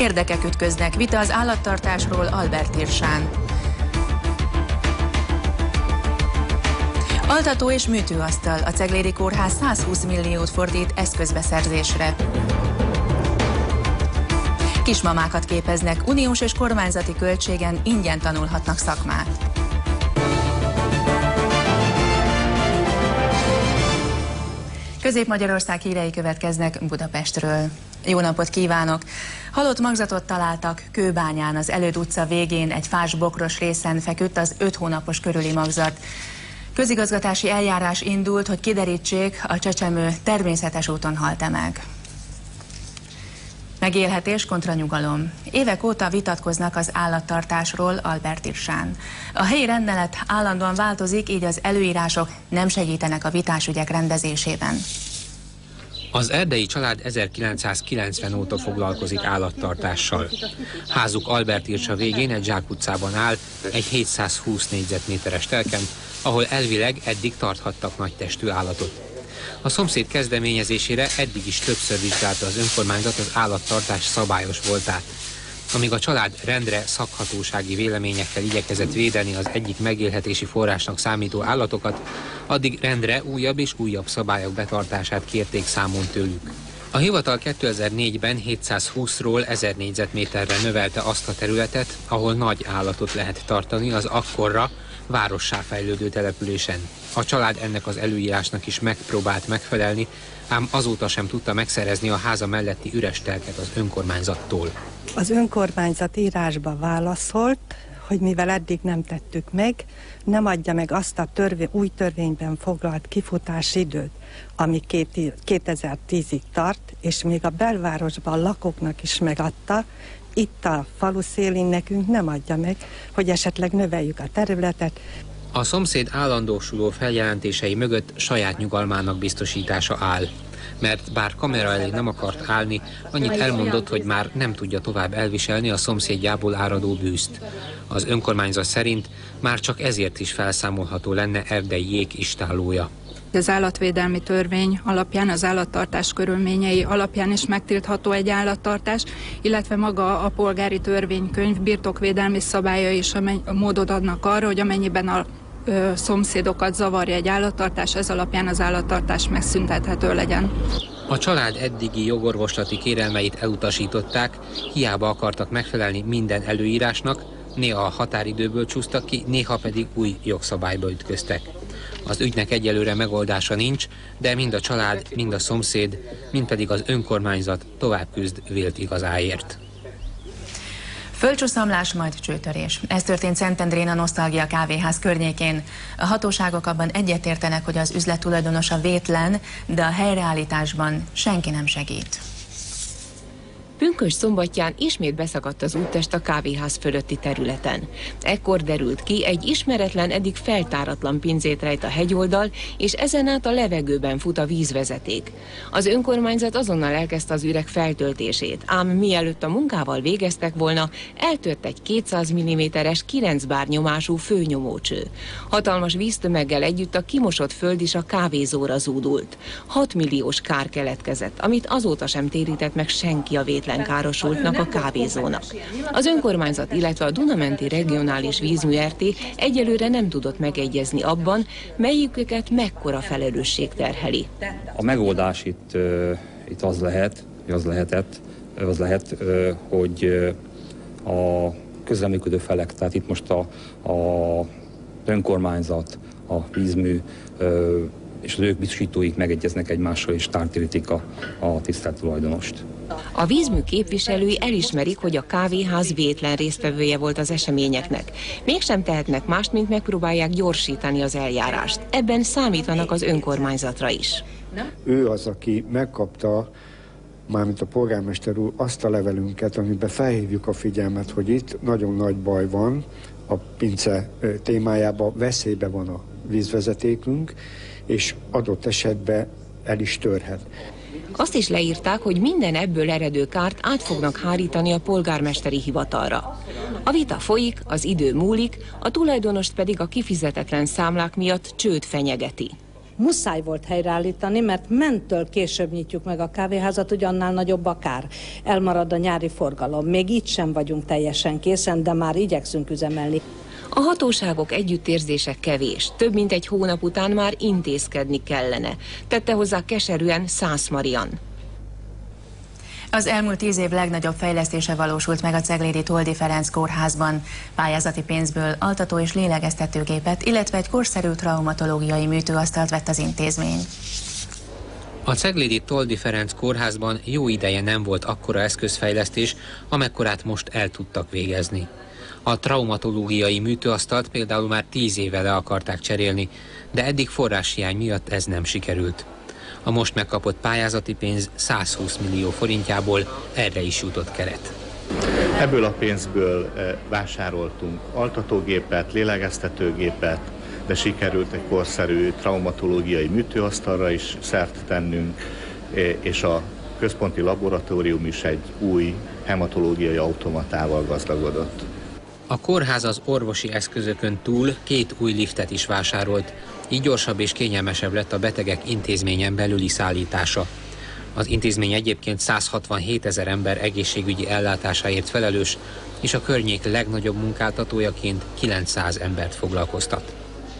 Érdekek ütköznek, vita az állattartásról Albert Irsán. Altató és műtőasztal, a Ceglédi Kórház 120 milliót fordít eszközbeszerzésre. Kismamákat képeznek, uniós és kormányzati költségen ingyen tanulhatnak szakmát. Közép-Magyarország hírei következnek Budapestről. Jó napot kívánok! Halott magzatot találtak Kőbányán, az Előd utca végén egy fás bokros részen feküdt az 5 hónapos körüli magzat. Közigazgatási eljárás indult, hogy kiderítsék, a csecsemő természetes úton halt-e meg. Megélhetés kontra nyugalom. Évek óta vitatkoznak az állattartásról Albert Irsán. A helyi rendelet állandóan változik, így az előírások nem segítenek a vitás ügyek rendezésében. Az erdei család 1990 óta foglalkozik állattartással. Házuk Albert Irsa végén egy zsákutcában áll, egy 720 négyzetméteres telken, ahol elvileg eddig tarthattak nagytestű állatot. A szomszéd kezdeményezésére eddig is többször vizsgálta az önkormányzat az állattartás szabályos voltát. Amíg a család rendre szakhatósági véleményekkel igyekezett védeni az egyik megélhetési forrásnak számító állatokat, addig rendre újabb és újabb szabályok betartását kérték számon tőlük. A hivatal 2004-ben 720-ról 1000 négyzetméterre növelte azt a területet, ahol nagy állatot lehet tartani az akkorra várossá fejlődő településen. A család ennek az előírásnak is megpróbált megfelelni, ám azóta sem tudta megszerezni a háza melletti üres telket az önkormányzattól. Az önkormányzat írásba válaszolt, hogy mivel eddig nem tettük meg, nem adja meg azt a új törvényben foglalt kifutási időt, ami 2010-ig tart, és még a belvárosban lakóknak is megadta, itt a falu szélén nekünk nem adja meg, hogy esetleg növeljük a területet. A szomszéd állandósuló feljelentései mögött saját nyugalmának biztosítása áll. Mert bár kamera elé nem akart állni, annyit elmondott, hogy már nem tudja tovább elviselni a szomszédjából áradó bűzt. Az önkormányzat szerint már csak ezért is felszámolható lenne erdei jég istállója. Az állatvédelmi törvény alapján, az állattartás körülményei alapján is megtiltható egy állattartás, illetve maga a polgári törvénykönyv birtokvédelmi szabálya is módot adnak arra, hogy amennyiben a szomszédokat zavarja egy állattartás, ez alapján az állattartás megszüntethető legyen. A család eddigi jogorvoslati kérelmeit elutasították, hiába akartak megfelelni minden előírásnak, néha a határidőből csúsztak ki, néha pedig új jogszabályba ütköztek. Az ügynek egyelőre megoldása nincs, de mind a család, mind a szomszéd, mind pedig az önkormányzat tovább küzd vélt igazáért. Földcsúszamlás, majd csőtörés. Ez történt Szentendrén a Nosztalgia kávéház környékén. A hatóságok abban egyetértenek, hogy az üzlet tulajdonosa vétlen, de a helyreállításban senki nem segít. Pünkösd szombatján ismét beszakadt az úttest a kávéház fölötti területen. Ekkor derült ki, egy ismeretlen, eddig feltáratlan pincét rejt a hegyoldal, és ezen át a levegőben fut a vízvezeték. Az önkormányzat azonnal elkezdte az üreg feltöltését, ám mielőtt a munkával végeztek volna, eltört egy 200 mm-es 9 bár nyomású főnyomócső. Hatalmas víztömeggel együtt a kimosott föld is a kávézóra zúdult. 6 milliós kár keletkezett, amit azóta sem térített meg senki a vétlen károsultnak, a kávézónak. Az önkormányzat, illetve a Duna-menti regionális vízmű Rt. Egyelőre nem tudott megegyezni abban, melyiküket mekkora felelősség terheli. A megoldás itt az lehet, hogy a közreműködő felek, tehát itt most a önkormányzat, a vízmű és az ők biztosítóik megegyeznek egymással és tártérítik a tisztelt tulajdonost. A vízmű képviselői elismerik, hogy a kávéház vétlen résztvevője volt az eseményeknek. Mégsem tehetnek mást, mint megpróbálják gyorsítani az eljárást. Ebben számítanak az önkormányzatra is. Ő az, aki megkapta, mármint a polgármester úr, azt a levelünket, amiben felhívjuk a figyelmet, hogy itt nagyon nagy baj van a pince témájában, veszélybe van a vízvezetékünk, és adott esetben el is törhet. Azt is leírták, hogy minden ebből eredő kárt át fognak hárítani a polgármesteri hivatalra. A vita folyik, az idő múlik, a tulajdonost pedig a kifizetetlen számlák miatt csőd fenyegeti. muszáj volt helyreállítani, mert mentől később nyitjuk meg a kávéházat, hogy annál nagyobb a kár. Elmarad a nyári forgalom. Még itt sem vagyunk teljesen készen, de már igyekszünk üzemelni. A hatóságok együttérzése kevés. Több mint egy hónap után már intézkedni kellene. Tette hozzá keserűen Szász Marian. Az elmúlt 10 év legnagyobb fejlesztése valósult meg a Ceglédi Toldy Ferenc kórházban. Pályázati pénzből altató- és lélegeztetőgépet, illetve egy korszerű traumatológiai műtőasztalt vett az intézmény. A Ceglédi Toldy Ferenc kórházban jó ideje nem volt akkora eszközfejlesztés, amekkorát most el tudtak végezni. A traumatológiai műtőasztalt például már 10 éve le akarták cserélni, de eddig forráshiány miatt ez nem sikerült. A most megkapott pályázati pénz 120 millió forintjából erre is jutott keret. Ebből a pénzből vásároltunk altatógépet, lélegeztetőgépet, de sikerült egy korszerű traumatológiai műtőasztalra is szert tennünk, és a központi laboratórium is egy új hematológiai automatával gazdagodott. A kórház az orvosi eszközökön túl 2 új liftet is vásárolt, így gyorsabb és kényelmesebb lett a betegek intézményen belüli szállítása. Az intézmény egyébként 167 000 ember egészségügyi ellátásáért felelős, és a környék legnagyobb munkáltatójaként 900 embert foglalkoztat.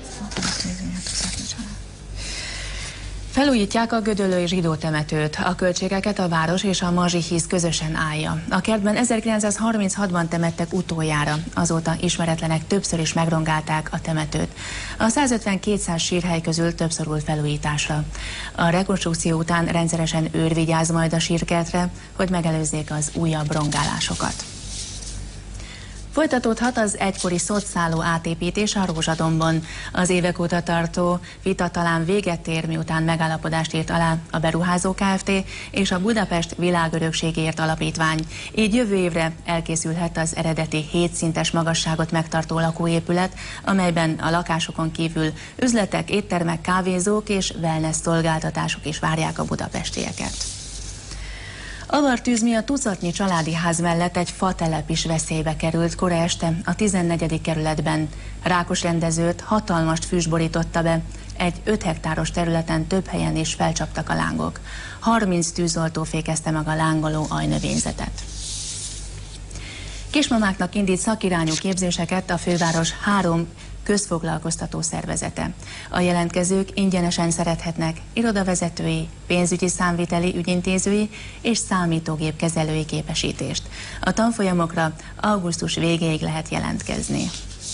Felújítják a gödöllői zsidó temetőt. A költségeket a város és a Mazsi Hisz közösen állja. A kertben 1936-ban temettek utoljára. Azóta ismeretlenek többször is megrongálták a temetőt. A 150-200 sírhely közül több szorult felújításra. A rekonstrukció után rendszeresen őr vigyáz majd a sírkertre, hogy megelőzzék az újabb rongálásokat. Folytatódhat az egykori szotszálló átépítés a Rózsadombon. Az évek óta tartó vita talán véget ér, miután megállapodást írt alá a Beruházó Kft. És a Budapest Világörökségért Alapítvány. Így jövő évre elkészülhet az eredeti 7 szintes magasságot megtartó lakóépület, amelyben a lakásokon kívül üzletek, éttermek, kávézók és wellness szolgáltatások is várják a budapestieket. Avartűz miatt tucatnyi családi ház mellett egy fatelep is veszélybe került kora este a 14. kerületben. Rákos rendezőt hatalmas füst borította be, egy 5 hektáros területen több helyen is felcsaptak a lángok. 30 tűzoltó fékezte meg a lángoló ajnövényzetet. Kismamáknak indít szakirányú képzéseket a főváros 3 közfoglalkoztató szervezete. A jelentkezők ingyenesen szerethetnek irodavezetői, pénzügyi számviteli ügyintézői és számítógépkezelői képesítést. A tanfolyamokra augusztus végéig lehet jelentkezni.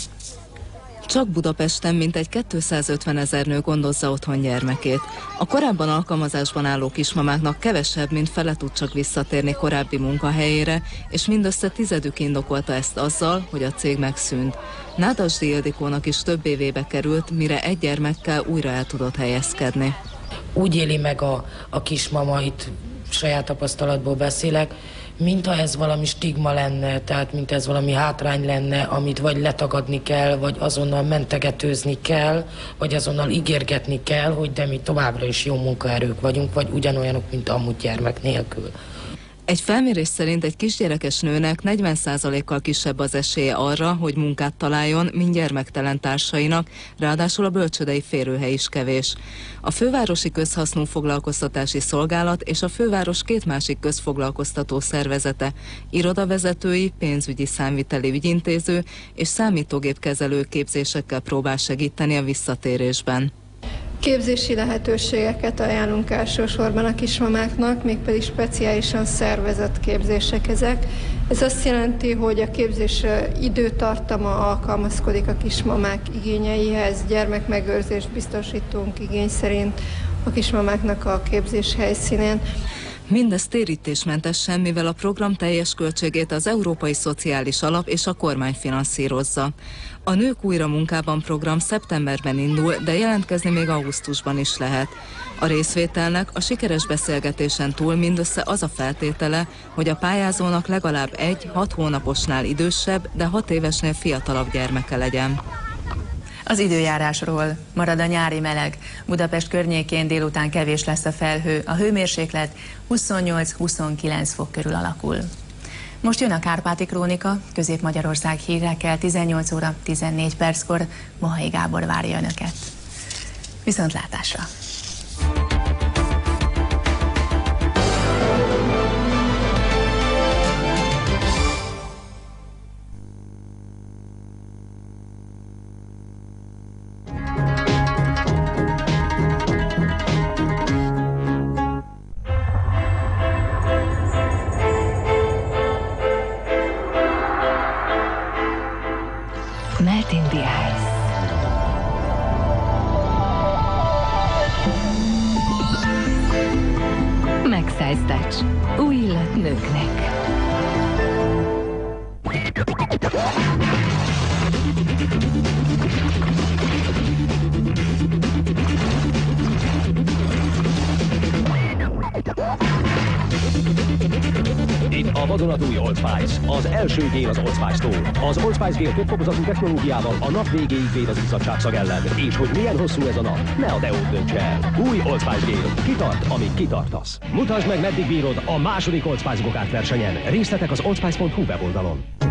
Csak Budapesten mintegy 250 000 nő gondozza otthon gyermekét. A korábban alkalmazásban álló kismamáknak kevesebb, mint fele tud csak visszatérni korábbi munkahelyére, és mindössze 10% indokolta ezt azzal, hogy a cég megszűnt. Nádasdy Ildikónak is több évébe került, mire egy gyermekkel újra el tudott helyezkedni. Úgy éli meg a kismama, itt saját tapasztalatból beszélek, mintha ez valami stigma lenne, tehát mint ez valami hátrány lenne, amit vagy letagadni kell, vagy azonnal mentegetőzni kell, vagy azonnal ígérgetni kell, hogy de mi továbbra is jó munkaerők vagyunk, vagy ugyanolyanok, mint amúgy gyermek nélkül. Egy felmérés szerint egy kisgyerekes nőnek 40%-kal kisebb az esélye arra, hogy munkát találjon, mint gyermektelen társainak, ráadásul a bölcsődei férőhely is kevés. A Fővárosi Közhasznú Foglalkoztatási Szolgálat és a főváros 2 másik közfoglalkoztató szervezete, irodavezetői, pénzügyi számviteli ügyintéző és számítógépkezelő képzésekkel próbál segíteni a visszatérésben. Képzési lehetőségeket ajánlunk elsősorban a kismamáknak, mégpedig speciálisan szervezett képzések ezek. Ez azt jelenti, hogy a képzés időtartama alkalmazkodik a kismamák igényeihez, gyermekmegőrzést biztosítunk igény szerint a kismamáknak a képzés helyszínén. Mindez térítésmentesen, mivel a program teljes költségét az Európai Szociális Alap és a kormány finanszírozza. A Nők újra munkában program szeptemberben indul, de jelentkezni még augusztusban is lehet. A részvételnek a sikeres beszélgetésen túl mindössze az a feltétele, hogy a pályázónak legalább egy 6 hónaposnál idősebb, de 6 évesnél fiatalabb gyermeke legyen. Az időjárásról: marad a nyári meleg. Budapest környékén délután kevés lesz a felhő, a hőmérséklet 28-29 fok körül alakul. Most jön a Kárpáti Krónika, Közép-Magyarország hírekkel 18 óra 14 perckor. Mohai Gábor várja Önöket. Viszontlátásra! Melt in the Ice. Maxize Touch. Új illat nőknek. Itt a vadonatúj Old Spice, az első gél az Old Spice-tól. Az Old Spice gél több fokozatú technológiával a nap végéig véd az izzadságszag ellen. És hogy milyen hosszú ez a nap, ne a deót dönts el. Új Old Spice gél. Kitart, amíg kitartasz. Mutasd meg, meddig bírod a második Old Spice gokártversenyen. Részletek az oldspice.hu weboldalon.